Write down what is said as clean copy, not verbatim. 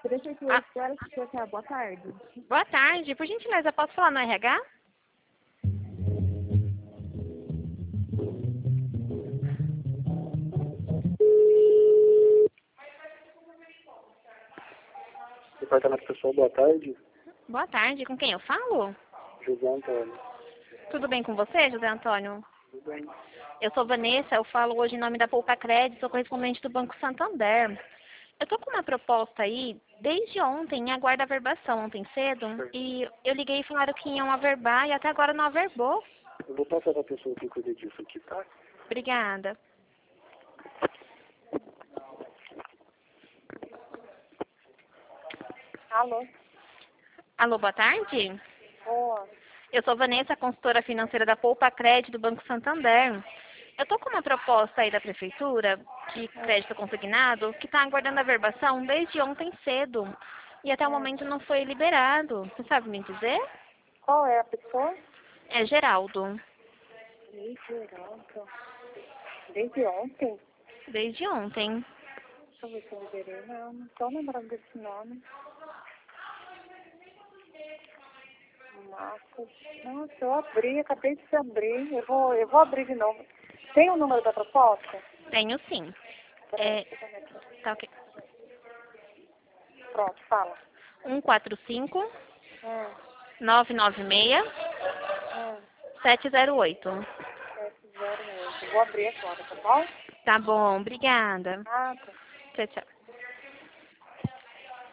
Prefeitura, Escola Social, boa tarde. Boa tarde. Por gentileza, posso falar no RH? Departamento Pessoal, boa tarde. Boa tarde. Com quem eu falo? José Antônio. Tudo bem com você, José Antônio? Tudo bem? Eu sou Vanessa, eu falo hoje em nome da Poupa Crédito, sou correspondente do Banco Santander. Eu tô com uma proposta aí, desde ontem, aguarda a averbação, ontem cedo, e eu liguei e falaram que iam averbar e até agora não averbou. Eu vou passar para a pessoa que cuida disso aqui, tá? Obrigada. Alô? Alô, boa tarde? Boa. Eu sou Vanessa, consultora financeira da Poupa Crédito do Banco Santander. Eu tô com uma proposta aí da prefeitura, de crédito consignado, que está aguardando a averbação desde ontem cedo. E até o momento não foi liberado. Você sabe me dizer? Qual é a pessoa? É Geraldo. Geraldo. Desde ontem? Desde ontem. Deixa eu ver se eu liberei. Não tô lembrando desse nome. Marcos. Nossa, eu abri, acabei de abrir. Eu vou abrir de novo. Tem o número da proposta? Tenho sim. Tá ok. Pronto, fala. 145 Hum, 996 hum. 708. 708. Vou abrir agora, tá bom? Tá bom, obrigada. Ah, tá. Tchau, tchau.